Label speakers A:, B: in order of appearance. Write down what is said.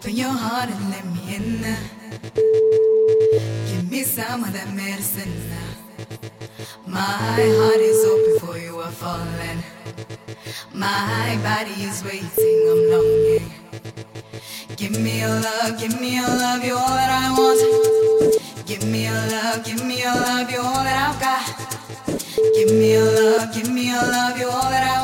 A: Open your heart and let me in. Give me some of that medicine. My heart is open for you, are falling. My body is waiting, I'm longing. Give me your love, you're all that I want. Give me your love, you're all that I've got. Give me your love, you're all that I